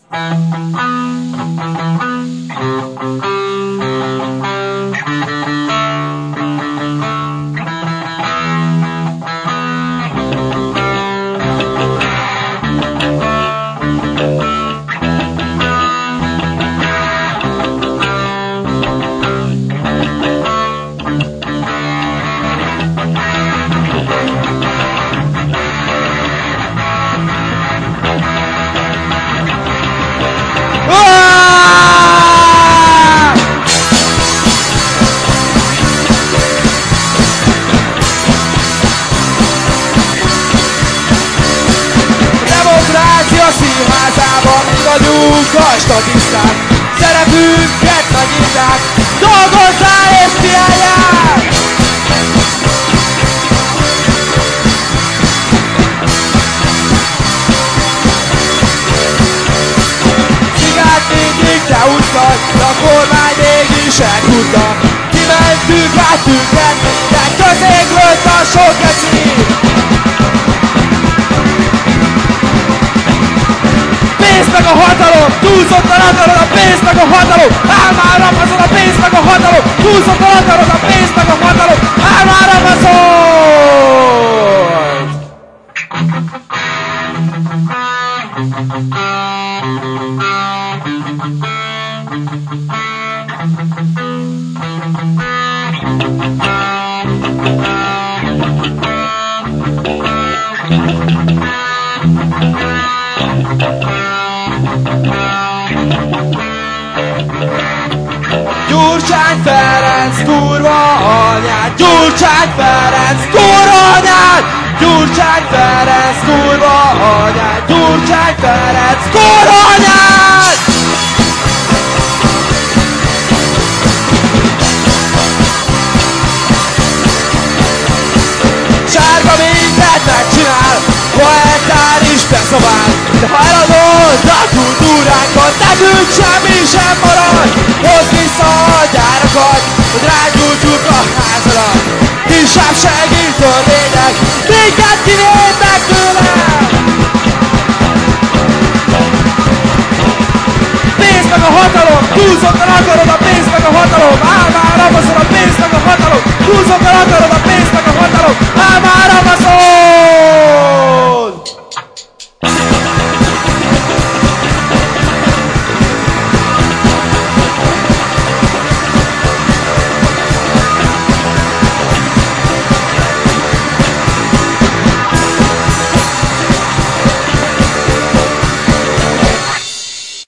A statiszták, szerepünket nagyítják, dolgozzál és fieljál! Cigát mindig te úsztad, a kormány mégis elkúrta. Kimentünk át őket, de közéglőtt a sok geci. Pénzt meg a hatalom, túlzottan akarod a pénzt meg a hatalom, áll már Amazon a pénzt meg a hatalom, túlzottan akarod a pénzt meg a hatalom, áll már Amazon! Gyurcsány Ferenc kurva anyád, Gyurcsány Ferenc kurva anyád, Gyurcsány Ferenc kurva anyád, Gyurcsány Ferenc kurva anyád! Sárga mindent megcsinál, poetán is beszabál, de ha eladod a kultúránkat, nekünk semmi sem marad. Hozd vissza a gyárakat, hogy rágyújtjuk a házadat. Kisebb segítőrvények, minket kivédnek tőle. Pénzt meg a hatalom, túlzottan akarod a pénzt meg a hatalom, áll már Amazon a pénzt meg a hatalom, túlzottan akarod a pénzt meg a hatalom, áll már Amazon!